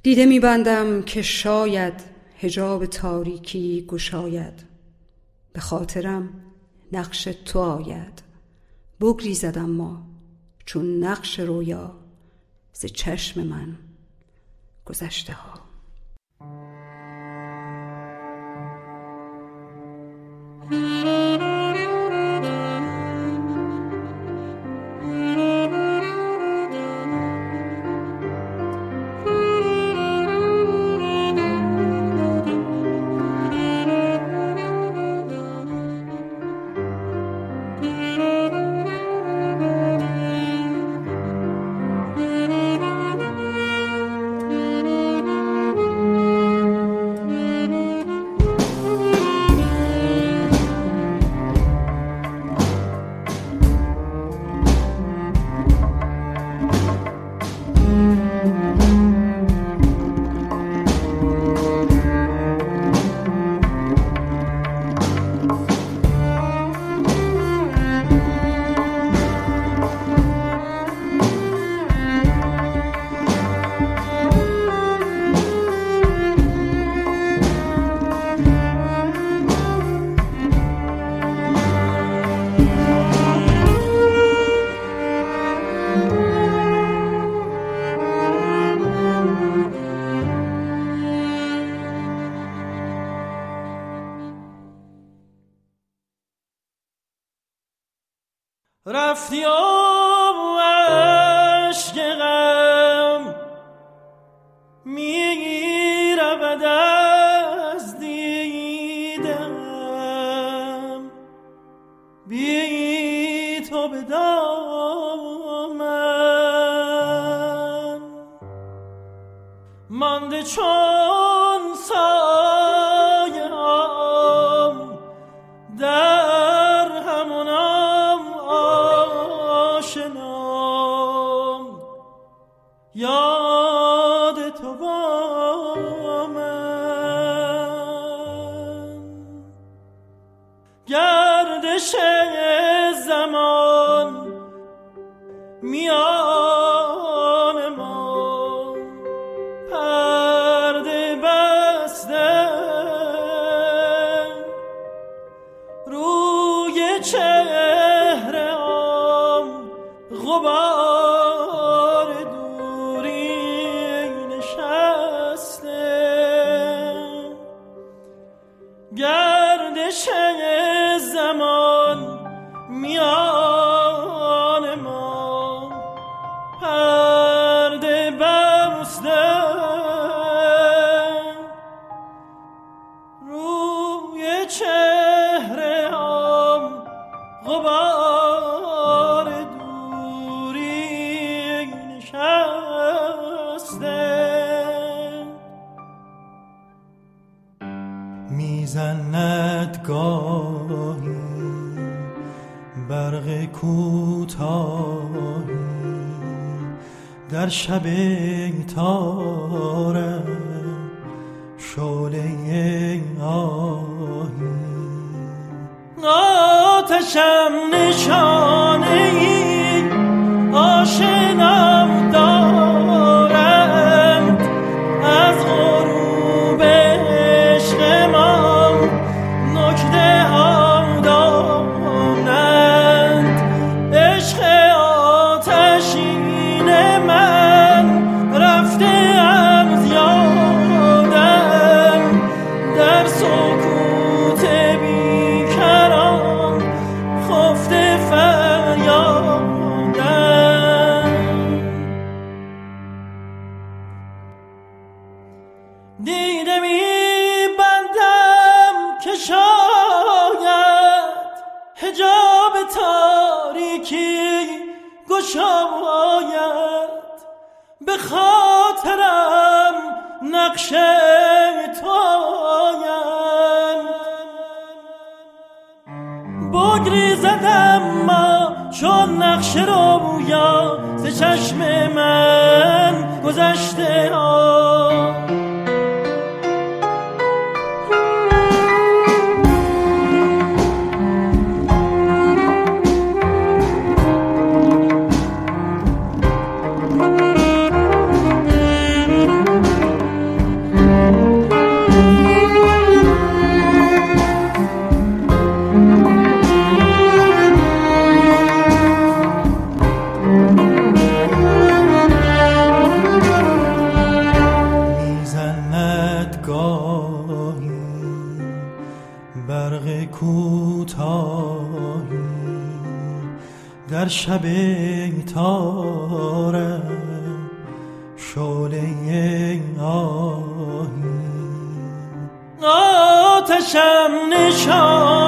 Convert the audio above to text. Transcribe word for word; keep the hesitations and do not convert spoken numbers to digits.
دیده می‌بندم که شاید حجاب تاریکی گشاید، به خاطرم نقش تو آید. بگریزد اما چون نقش رویا ز چشم من گذشته ها. رفتی و عشق غم می رود از دیدم، بی تو به دامن مانده چون سایه هم در همونم آشنام، یاد تو با من. گردش زمان میان ما پرده بسته، روی چهره هم غبار دوری نشسته. گردش زمان میان ما پرده بسته، روی چهره هم غبار دوری نشسته. میزند گاهی برق کوتاهی در شب تارم، شعله آهی آتشم نشانه ای آشنام دارند، از غروب عشق ما نکته ها دانند. عشق آتشین من رفته از یادم، در سکوت بیکران خفته فریادم. دیده می بندم که شاید حجاب تاریکی گشاید، به خاطرم نقش تو آید. بگریزد اما چون نقش رویا ز چشم من گذشته ها. در شب تارم شعله آهی آتشم نشان